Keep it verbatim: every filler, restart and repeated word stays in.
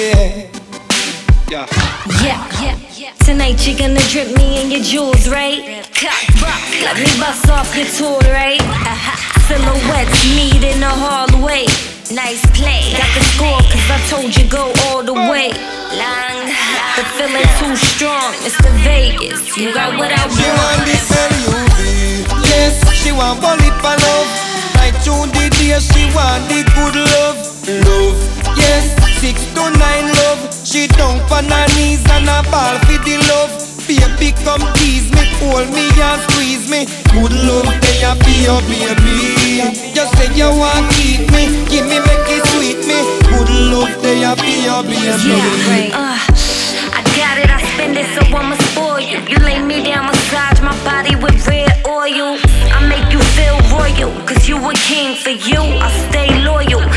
yeah. Yeah. Yeah, yeah, yeah. Tonight you're gonna drip me in your jewels, right? Let me bust off your tool, right? Silhouettes meet in the hallway. Nice play. Got the score cause I told you go all the way. Long, the feeling too strong, Mister Vegas. You got what I want. She want the L U V. Yes, she want bullet for love. Right through the day, she want the good love. Love, yes, six to nine love. She down on her knees and a ball for the love. Baby, come tease me, hold me and squeeze me. Good love, they a be your baby. Just say you want keep me, give me, make it sweet me. Good love, they a be your baby. Yeah, right. uh, I got it, I spend it, so I'ma spoil you. You lay me down, massage my body with red oil. I make you feel royal, cause you a king. For you, I stay loyal.